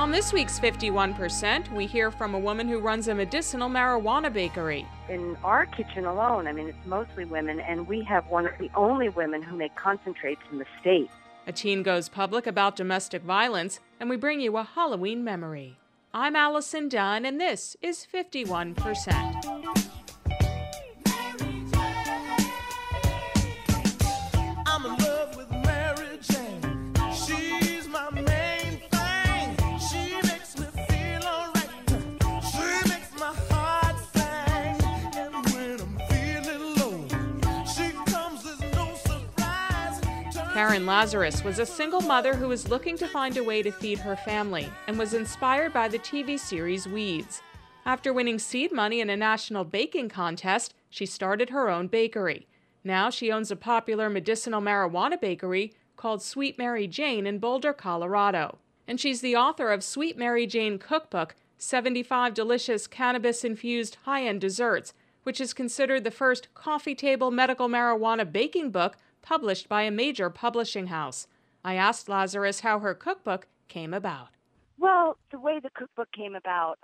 On this week's 51%, we hear from a woman who runs a medicinal marijuana bakery. In our kitchen alone, it's mostly women, and we have one of the only women who make concentrates in the state. A teen goes public about domestic violence, and we bring you a Halloween memory. I'm Allison Dunn, and this is 51%. Karen Lazarus was a single mother who was looking to find a way to feed her family and was inspired by the TV series Weeds. After winning seed money in a national baking contest, she started her own bakery. Now she owns a popular medicinal marijuana bakery called Sweet Mary Jane in Boulder, Colorado. And she's the author of Sweet Mary Jane Cookbook, 75 Delicious Cannabis-Infused High-End Desserts, which is considered the first coffee table medical marijuana baking book published by a major publishing house. I asked Lazarus how her cookbook came about. Well, the way the cookbook came about,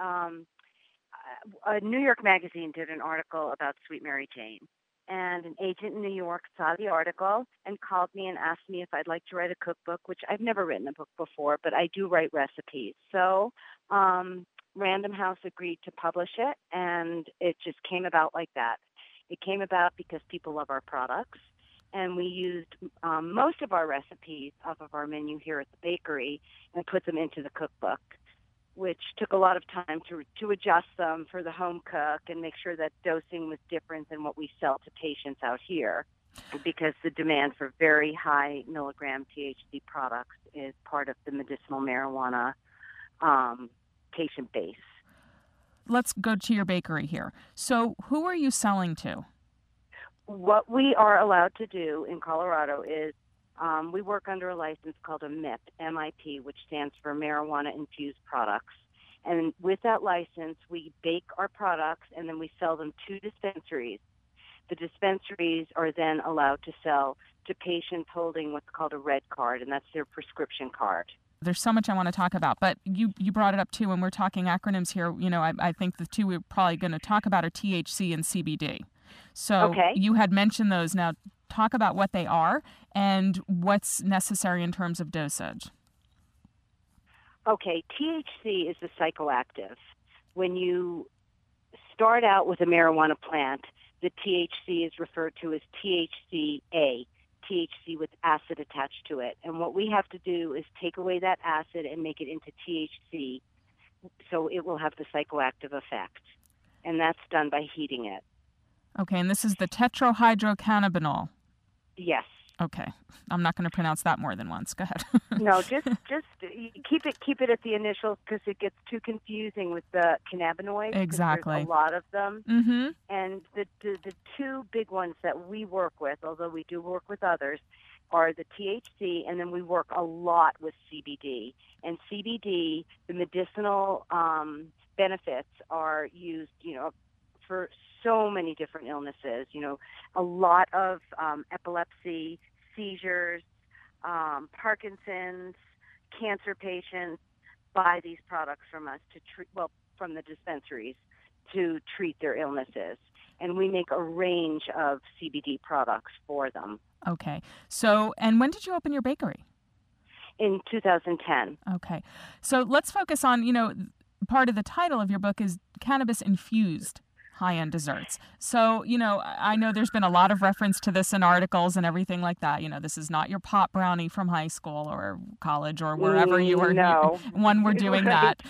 a New York magazine did an article about Sweet Mary Jane. And an agent in New York saw the article and called me and asked me if I'd like to write a cookbook, which I've never written a book before, but I do write recipes. So Random House agreed to publish it, and it just came about like that. It came about because people love our products. And we used most of our recipes off of our menu here at the bakery and put them into the cookbook, which took a lot of time to adjust them for the home cook and make sure that dosing was different than what we sell to patients out here, because the demand for very high milligram THC products is part of the medicinal marijuana patient base. Let's go to your bakery here. So who are you selling to? What we are allowed to do in Colorado is we work under a license called a MIP, M-I-P, which stands for Marijuana Infused Products. And with that license, we bake our products and then we sell them to dispensaries. The dispensaries are then allowed to sell to patients holding what's called a red card, and that's their prescription card. There's so much I want to talk about, but you brought it up too, and we're talking acronyms here. I think the two we're probably going to talk about are THC and CBD. So You had mentioned those. Now talk about what they are and what's necessary in terms of dosage. Okay, THC is the psychoactive. When you start out with a marijuana plant, the THC is referred to as THCA, THC with acid attached to it. And what we have to do is take away that acid and make it into THC so it will have the psychoactive effect. And that's done by heating it. Okay, and this is the tetrahydrocannabinol. Yes. Okay, I'm not going to pronounce that more than once. Go ahead. No, just keep it at the initials because it gets too confusing with the cannabinoids. Exactly. There's a lot of them. Mm-hmm. And the two big ones that we work with, although we do work with others, are the THC, and then we work a lot with CBD. And CBD, the medicinal benefits are used, for so many different illnesses, a lot of epilepsy, seizures, Parkinson's, cancer patients buy these products from us from the dispensaries to treat their illnesses. And we make a range of CBD products for them. Okay. So, and when did you open your bakery? In 2010. Okay. So let's focus on, part of the title of your book is Cannabis Infused High-End Desserts. So, I know there's been a lot of reference to this in articles and everything like that. This is not your pot brownie from high school or college or wherever you were when we're doing that.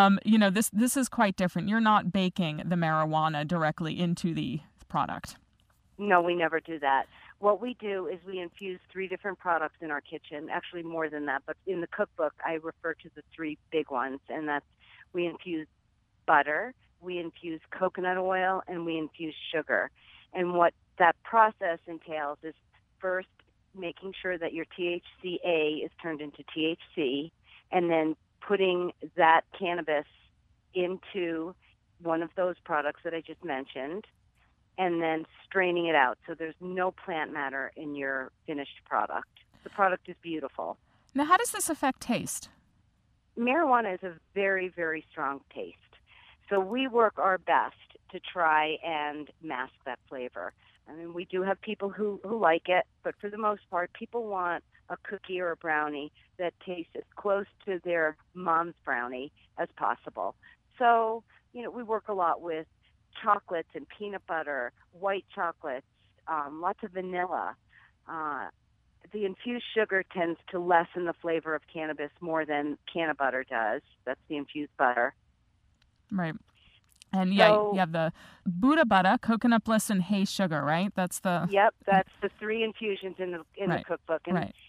This is quite different. You're not baking the marijuana directly into the product. No, we never do that. What we do is we infuse 3 different products in our kitchen, actually more than that, but in the cookbook I refer to the 3 big ones, and that's we infuse butter, we infuse coconut oil, and we infuse sugar. And what that process entails is first making sure that your THCA is turned into THC, and then putting that cannabis into one of those products that I just mentioned, and then straining it out so there's no plant matter in your finished product. The product is beautiful. Now, how does this affect taste? marijuana is a very, very strong taste. So we work our best to try and mask that flavor. I mean, we do have people who like it, but for the most part, people want a cookie or a brownie that tastes as close to their mom's brownie as possible. So, we work a lot with chocolates and peanut butter, white chocolates, lots of vanilla. The infused sugar tends to lessen the flavor of cannabis more than canna butter does. That's the infused butter. Right. And So, you have the Buddha butter, coconut bliss, and hay sugar, right? That's the... Yep, that's the 3 infusions in the Right. cookbook. And Right.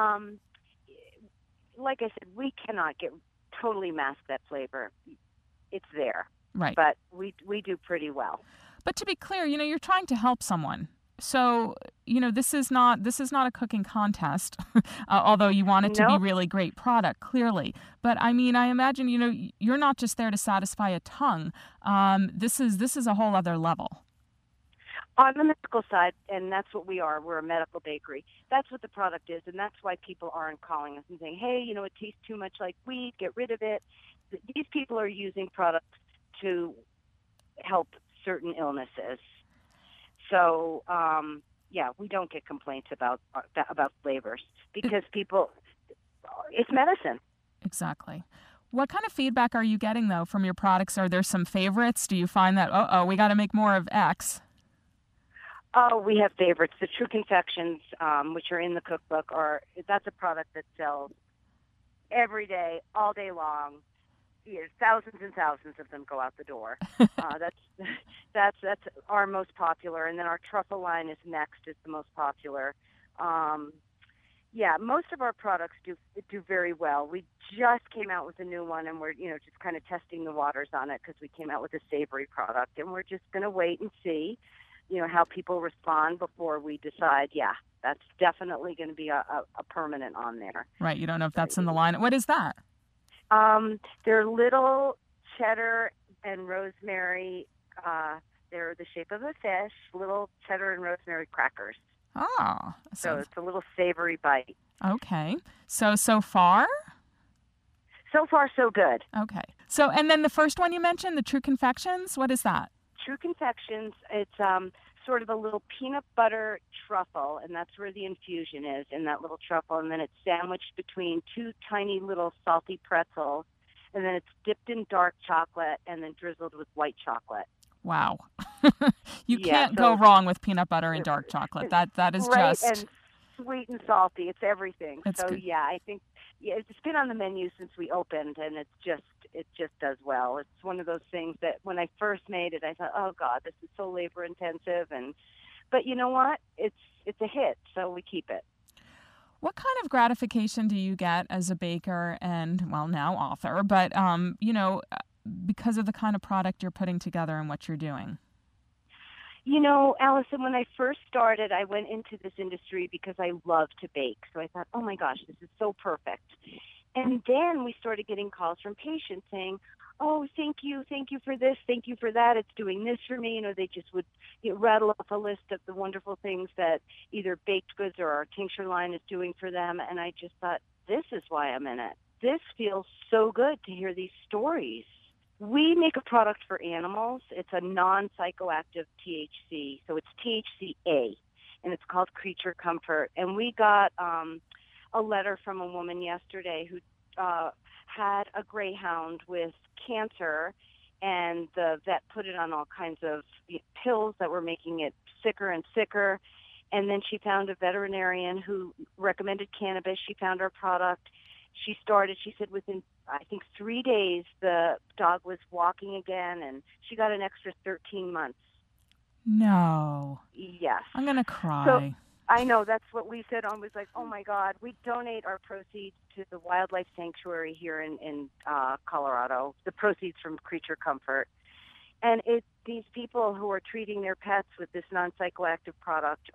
like I said, we cannot totally mask that flavor. It's there, Right. but we do pretty well. But to be clear, you're trying to help someone. So, this is not a cooking contest, although you want it to be Nope. really great product, clearly. But I mean, I imagine, you're not just there to satisfy a tongue. This is a whole other level. On the medical side, and that's what we are, we're a medical bakery. That's what the product is, and that's why people aren't calling us and saying, hey, it tastes too much like weed, get rid of it. These people are using products to help certain illnesses. So, we don't get complaints about flavors because it's medicine. Exactly. What kind of feedback are you getting, though, from your products? Are there some favorites? Do you find that, we got to make more of X? Oh, we have favorites. The True Confections, which are in the cookbook, that's a product that sells every day, all day long. Thousands and thousands of them go out the door. That's our most popular, and then our truffle line is next. Is the most popular. Most of our products do very well. We just came out with a new one, and we're just kind of testing the waters on it because we came out with a savory product, and we're just going to wait and see, how people respond before we decide. Yeah, that's definitely going to be a permanent on there. Right. You don't know if that's in the line. What is that? They're little cheddar and rosemary. They're the shape of a fish, little cheddar and rosemary crackers. Oh. So it's a little savory bite. Okay. So far? So far, so good. Okay. So, and then the first one you mentioned, the True Confections, what is that? True Confections, it's sort of a little peanut butter truffle, and that's where the infusion is, in that little truffle, and then it's sandwiched between 2 tiny little salty pretzels, and then it's dipped in dark chocolate and then drizzled with white chocolate. Wow. You can't go wrong with peanut butter and dark chocolate. That is right, just... and sweet and salty. It's everything. It's so, good. I think it's been on the menu since we opened, and it just does well. It's one of those things that when I first made it, I thought, oh, God, this is so labor-intensive. But you know what? It's a hit, so we keep it. What kind of gratification do you get as a baker and, well, now author, but, because of the kind of product you're putting together and what you're doing? Allison, when I first started, I went into this industry because I love to bake. So I thought, oh, my gosh, this is so perfect. And then we started getting calls from patients saying, oh, thank you for this, thank you for that, it's doing this for me. They just would rattle off a list of the wonderful things that either baked goods or our tincture line is doing for them. And I just thought, this is why I'm in it. This feels so good to hear these stories. We make a product for animals. It's a non-psychoactive THC, so it's THCA, and it's called Creature Comfort. And we got a letter from a woman yesterday who had a greyhound with cancer, and the vet put it on all kinds of pills that were making it sicker and sicker. And then she found a veterinarian who recommended cannabis. She found our product. She said within, I think, 3 days, the dog was walking again, and she got an extra 13 months. No. Yes. I'm going to cry. So, I know, that's what we said. I was like, oh, my God. We donate our proceeds to the wildlife sanctuary here in Colorado, the proceeds from Creature Comfort. And these people who are treating their pets with this non-psychoactive product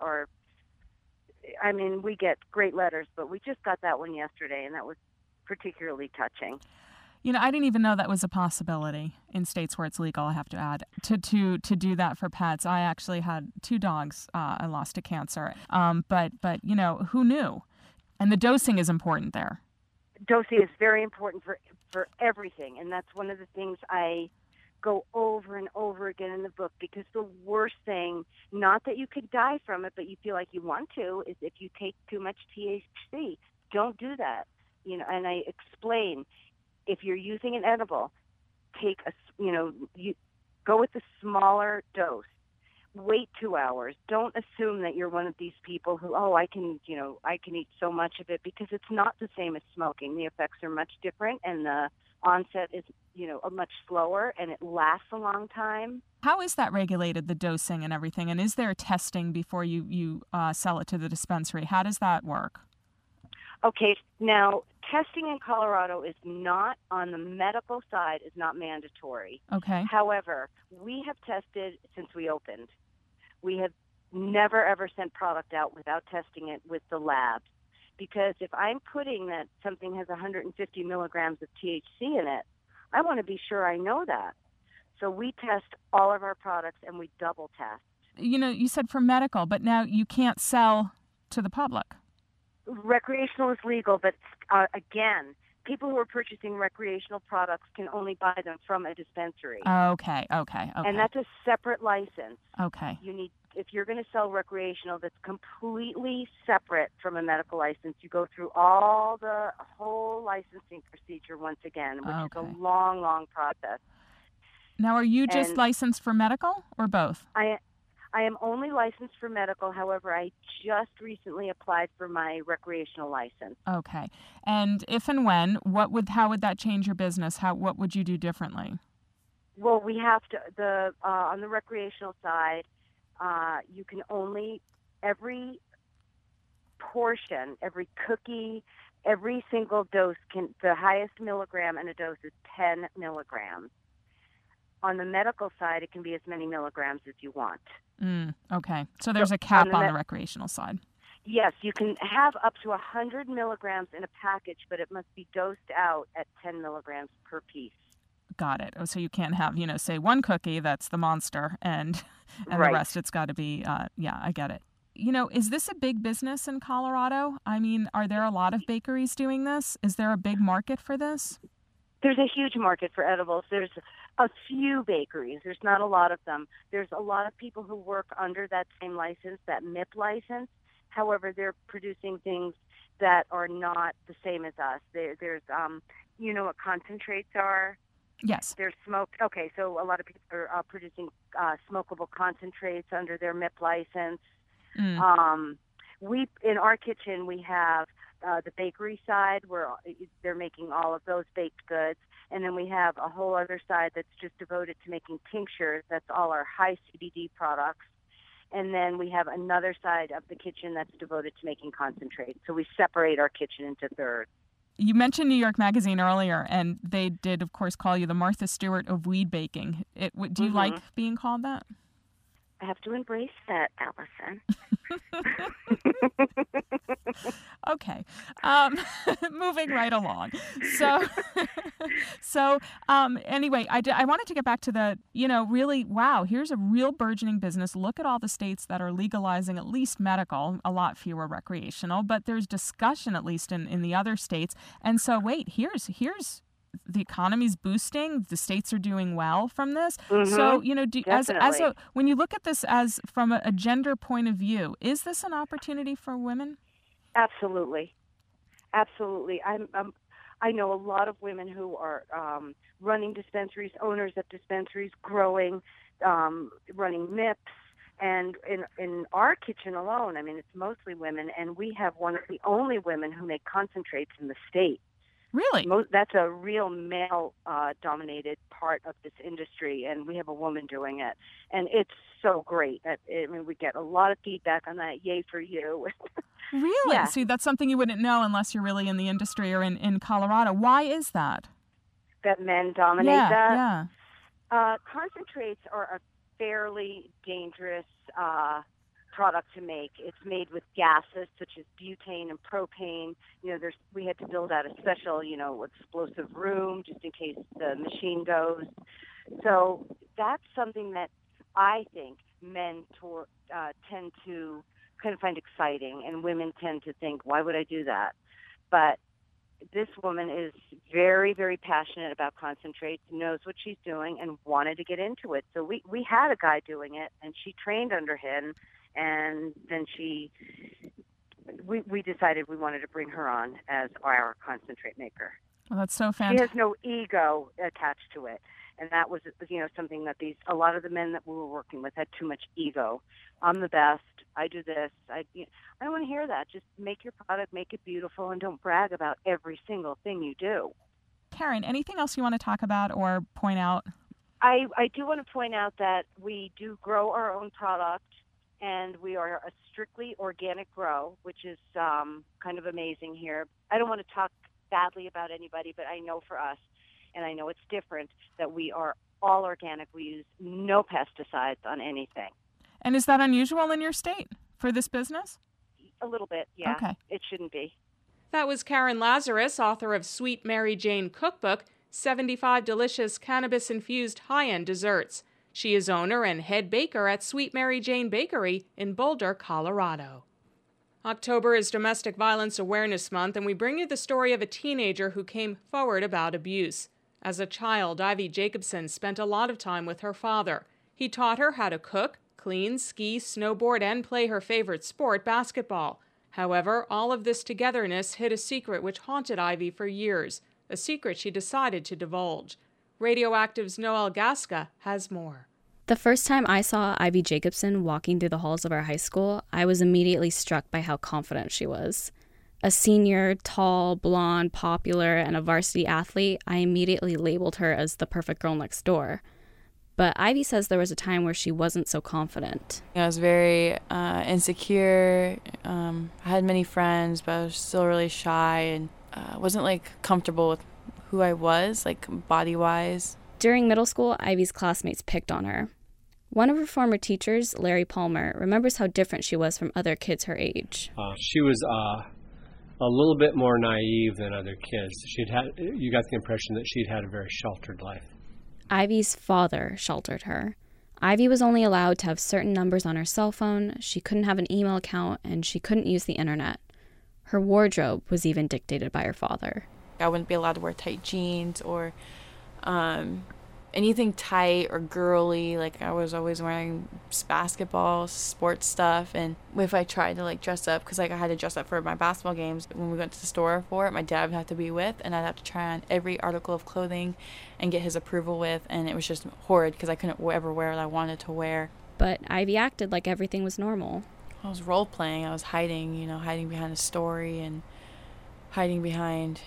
we get great letters, but we just got that one yesterday, and that was particularly touching. I didn't even know that was a possibility in states where it's legal, I have to add, to do that for pets. I actually had 2 dogs I lost to cancer. But who knew? And the dosing is important there. dosing is very important for everything, and that's one of the things I go over and over again in the book, because the worst thing, not that you could die from it, but you feel like you want to, is if you take too much THC. Don't do that. And I explain, if you're using an edible, you go with the smaller dose. Wait 2 hours. Don't assume that you're one of these people who, I can eat so much of it, because it's not the same as smoking. The effects are much different, and the onset is, a much slower, and it lasts a long time. How is that regulated, the dosing and everything? And is there testing before you sell it to the dispensary? How does that work? Okay, now testing in Colorado is not, on the medical side, is not mandatory. Okay. However, we have tested since we opened. We have never, ever sent product out without testing it with the labs. Because if I'm putting that something has 150 milligrams of THC in it, I want to be sure I know that. So we test all of our products, and we double test. You said for medical, but now you can't sell to the public. Recreational is legal, but again, people who are purchasing recreational products can only buy them from a dispensary. Okay. And that's a separate license. Okay. If you're going to sell recreational, that's completely separate from a medical license. You go through the whole licensing procedure once again, which is a long, long process. Now, are you just licensed for medical or both? I am only licensed for medical. However, I just recently applied for my recreational license. Okay. And if and when, how would that change your business? What would you do differently? Well, we have to, on the recreational side, you can only, every portion, every cookie, every single dose the highest milligram in a dose is 10 milligrams. On the medical side, it can be as many milligrams as you want. Okay. So there's a cap on the recreational side. Yes, you can have up to 100 milligrams in a package, but it must be dosed out at 10 milligrams per piece. Got it. So you can't have, say one cookie, that's the monster, and right. The rest it's got to be, I get it. Is this a big business in Colorado? I mean, are there a lot of bakeries doing this? Is there a big market for this? There's a huge market for edibles. There's a few bakeries. There's not a lot of them. There's a lot of people who work under that same license, that MIP license. However, they're producing things that are not the same as us. There's, what concentrates are? Yes. They're smoked. Okay, so a lot of people are producing smokable concentrates under their MIP license. In our kitchen, we have the bakery side where they're making all of those baked goods. And then we have a whole other side that's just devoted to making tinctures. That's all our high CBD products. And then we have another side of the kitchen that's devoted to making concentrates. So we separate our kitchen into thirds. You mentioned New York Magazine earlier, and they did, of course, call you the Martha Stewart of weed baking. Do you like being called that? I have to embrace that, Allison. Okay. Moving right along. Anyway, I wanted to get back to the, really, wow, here's a real burgeoning business. Look at all the states that are legalizing at least medical, a lot fewer recreational, but there's discussion at least in the other states. And so, wait, here's the economy's boosting. The states are doing well from this. So, when you look at this as from a gender point of view, is this an opportunity for women? Absolutely. I know a lot of women who are running dispensaries, owners of dispensaries, growing, running MIPS. And in our kitchen alone, I mean, it's mostly women, and we have one of the only women who make concentrates in the state. Really? That's a real male-dominated part of this industry, and we have a woman doing it. And it's so great. We get a lot of feedback on that. Yay for you. Really? Yeah. See, that's something you wouldn't know unless you're really in the industry or in Colorado. Why is that? That men dominate that? Yeah. Concentrates are a fairly dangerous product to make. It's made with gases such as butane and propane. We had to build out a special, explosive room just in case the machine goes. So that's something that I think men tend to kind of find exciting, and women tend to think, why would I do that? But this woman is very, very passionate about concentrates, knows what she's doing, and wanted to get into it. So we had a guy doing it, and she trained under him, and then we decided we wanted to bring her on as our concentrate maker. Well, that's so fantastic. She has no ego attached to it. And that was, something that a lot of the men that we were working with had too much ego. I'm the best. I do this. I don't want to hear that. Just make your product, make it beautiful, and don't brag about every single thing you do. Karen, anything else you want to talk about or point out? I do want to point out that we do grow our own product, and we are a strictly organic grow, which is kind of amazing here. I don't want to talk badly about anybody, but I know for us, and I know it's different, that we are all organic. We use no pesticides on anything. And is that unusual in your state for this business? A little bit, yeah. Okay. It shouldn't be. That was Karen Lazarus, author of Sweet Mary Jane Cookbook, 75 delicious cannabis-infused high-end desserts. She is owner and head baker at Sweet Mary Jane Bakery in Boulder, Colorado. October is Domestic Violence Awareness Month, and we bring you the story of a teenager who came forward about abuse. As a child, Ivy Jacobson spent a lot of time with her father. He taught her how to cook, clean, ski, snowboard, and play her favorite sport, basketball. However, all of this togetherness hid a secret which haunted Ivy for years, a secret she decided to divulge. Radioactive's Noelle Gasca has more. The first time I saw Ivy Jacobson walking through the halls of our high school, I was immediately struck by how confident she was. A senior, tall, blonde, popular, and a varsity athlete, I immediately labeled her as the perfect girl next door. But Ivy says there was a time where she wasn't so confident. I was very insecure. I had many friends, but I was still really shy and wasn't comfortable with who I was, body-wise. During middle school, Ivy's classmates picked on her. One of her former teachers, Larry Palmer, remembers how different she was from other kids her age. She was a little bit more naive than other kids. You got the impression that she'd had a very sheltered life. Ivy's father sheltered her. Ivy was only allowed to have certain numbers on her cell phone, she couldn't have an email account, and she couldn't use the internet. Her wardrobe was even dictated by her father. I wouldn't be allowed to wear tight jeans or anything tight or girly. I was always wearing basketball, sports stuff, and if I tried to dress up, because I had to dress up for my basketball games, when we went to the store for it, my dad would have to be with, and I'd have to try on every article of clothing and get his approval with, and it was just horrid because I couldn't ever wear what I wanted to wear. But Ivy acted like everything was normal. I was role-playing. I was hiding behind a story and hiding behind,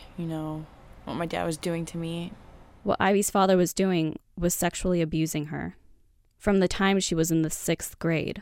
what my dad was doing to me. What Ivy's father was doing was sexually abusing her from the time she was in the 6th grade.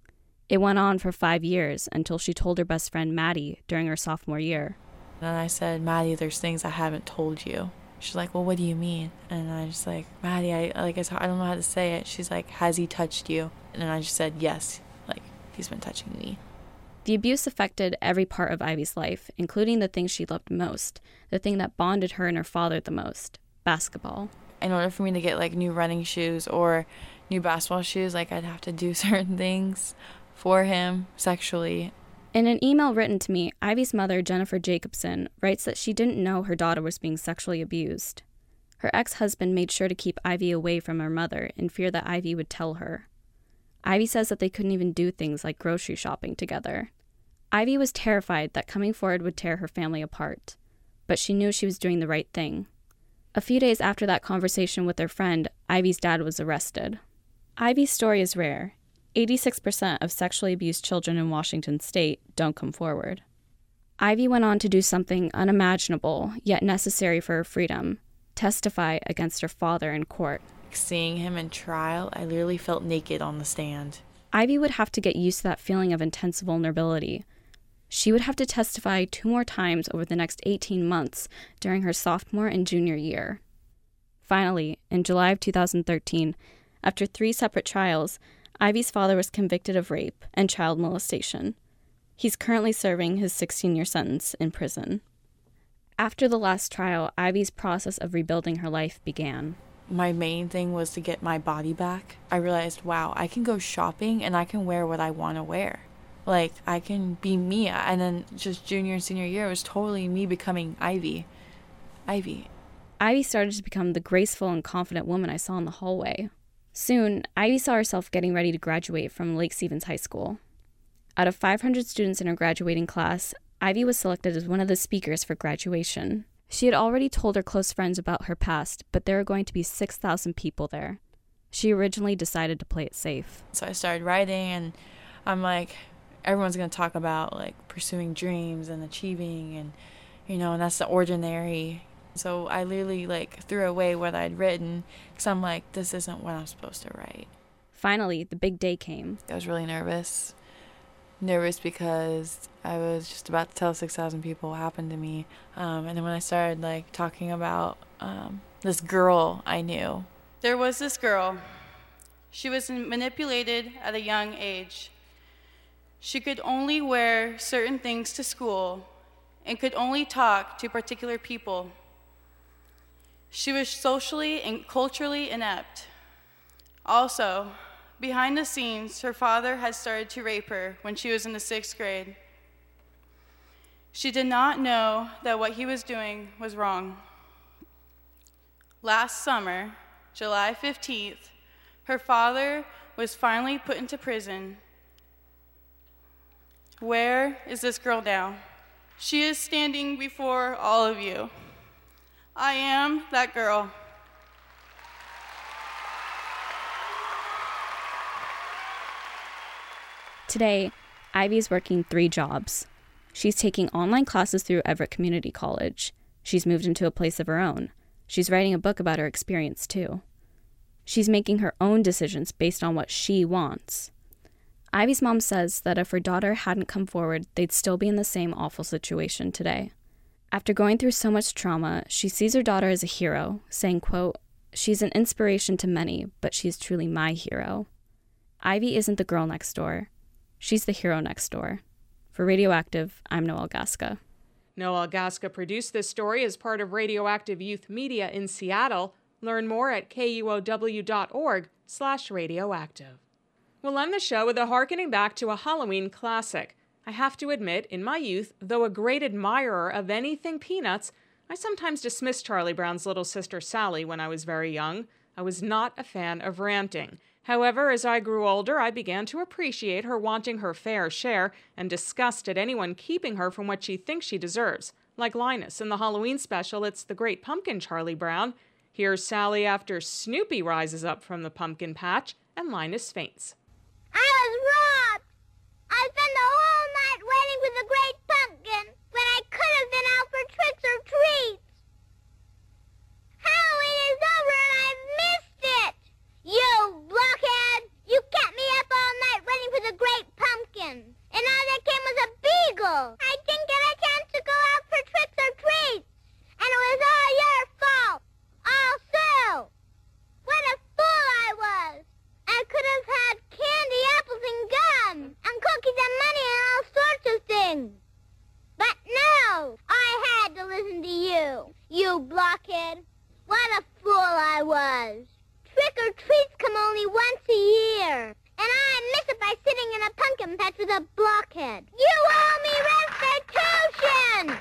It went on for 5 years until she told her best friend Maddie during her sophomore year. And I said, Maddie, there's things I haven't told you. She's like, well, what do you mean? And I just Maddie, I don't know how to say it. She's like, has he touched you? And I just said, yes, he's been touching me. The abuse affected every part of Ivy's life, including the thing she loved most, the thing that bonded her and her father the most. Basketball. In order for me to get new running shoes or new basketball shoes, I'd have to do certain things for him sexually. In an email written to me, Ivy's mother, Jennifer Jacobson, writes that she didn't know her daughter was being sexually abused. Her ex-husband made sure to keep Ivy away from her mother in fear that Ivy would tell her. Ivy says that they couldn't even do things like grocery shopping together. Ivy was terrified that coming forward would tear her family apart, but she knew she was doing the right thing. A few days after that conversation with her friend, Ivy's dad was arrested. Ivy's story is rare. 86% of sexually abused children in Washington state don't come forward. Ivy went on to do something unimaginable, yet necessary for her freedom: testify against her father in court. Seeing him in trial, I literally felt naked on the stand. Ivy would have to get used to that feeling of intense vulnerability. She would have to testify 2 more times over the next 18 months during her sophomore and junior year. Finally, in July of 2013, after 3 separate trials, Ivy's father was convicted of rape and child molestation. He's currently serving his 16-year sentence in prison. After the last trial, Ivy's process of rebuilding her life began. My main thing was to get my body back. I realized, wow, I can go shopping and I can wear what I want to wear. like, I can be me. And then just junior and senior year, it was totally me becoming Ivy. Ivy started to become the graceful and confident woman I saw in the hallway. Soon, Ivy saw herself getting ready to graduate from Lake Stevens High School. Out of 500 students in her graduating class, Ivy was selected as one of the speakers for graduation. She had already told her close friends about her past, but there were going to be 6,000 people there. She originally decided to play it safe. So I started writing, and I'm like, everyone's going to talk about, like, pursuing dreams and achieving, and, and that's the ordinary. So I literally, like, threw away what I'd written, because I'm like, this isn't what I'm supposed to write. Finally, the big day came. I was really nervous. Nervous because I was just about to tell 6,000 people what happened to me. And then when I started, like, talking about this girl I knew. There was this girl. She was manipulated at a young age. She could only wear certain things to school and could only talk to particular people. She was socially and culturally inept. Also, behind the scenes, her father had started to rape her when she was in the 6th grade. She did not know that what he was doing was wrong. Last summer, July 15th, her father was finally put into prison. Where is this girl now? She is standing before all of you. I am that girl. Today, Ivy is working 3 jobs. She's taking online classes through Everett Community College. She's moved into a place of her own. She's writing a book about her experience, too. She's making her own decisions based on what she wants. Ivy's mom says that if her daughter hadn't come forward, they'd still be in the same awful situation today. After going through so much trauma, she sees her daughter as a hero, saying, quote, "She's an inspiration to many, but she's truly my hero." Ivy isn't the girl next door. She's the hero next door. For Radioactive, I'm Noelle Gasca. Noelle Gasca produced this story as part of Radioactive Youth Media in Seattle. Learn more at kuow.org/radioactive. We'll end the show with a harkening back to a Halloween classic. I have to admit, in my youth, though a great admirer of anything Peanuts, I sometimes dismissed Charlie Brown's little sister Sally when I was very young. I was not a fan of ranting. However, as I grew older, I began to appreciate her wanting her fair share and disgust at anyone keeping her from what she thinks she deserves. Like Linus in the Halloween special, It's the Great Pumpkin, Charlie Brown. Here's Sally after Snoopy rises up from the pumpkin patch and Linus faints. I was robbed! I spent the whole night waiting for the Great Pumpkin when I could have been out for tricks or treats. Halloween is over and I've missed it! You blockhead! You kept me up all night waiting for the Great Pumpkin. And all that came was a beagle. I didn't get a chance to go out for tricks or treats. And it was all your fault. Also, what a fool I was. I could have had candy, apples, and gum, and cookies and money and all sorts of things. But no, I had to listen to you, you blockhead. What a fool I was. Trick or treats come only once a year, and I miss it by sitting in a pumpkin patch with a blockhead. You owe me restitution!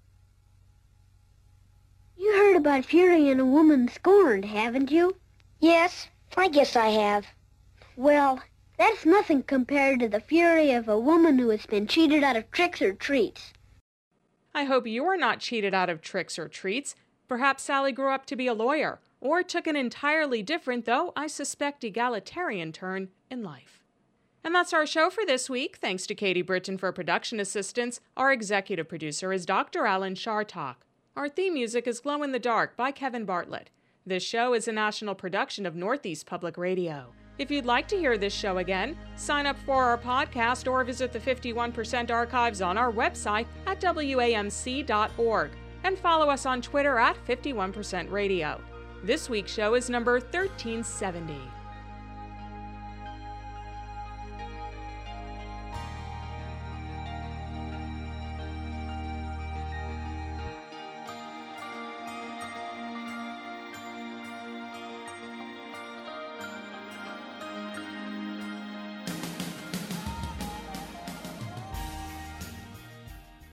You heard about Fury and a woman scorned, haven't you? Yes, I guess I have. Well, that's nothing compared to the fury of a woman who has been cheated out of tricks or treats. I hope you are not cheated out of tricks or treats. Perhaps Sally grew up to be a lawyer, or took an entirely different, though I suspect egalitarian turn in life. And that's our show for this week. Thanks to Katie Britton for production assistance. Our executive producer is Dr. Alan Shartok. Our theme music is Glow in the Dark by Kevin Bartlett. This show is a national production of Northeast Public Radio. If you'd like to hear this show again, sign up for our podcast or visit the 51% archives on our website at wamc.org and follow us on Twitter at 51% Radio. This week's show is number 1370.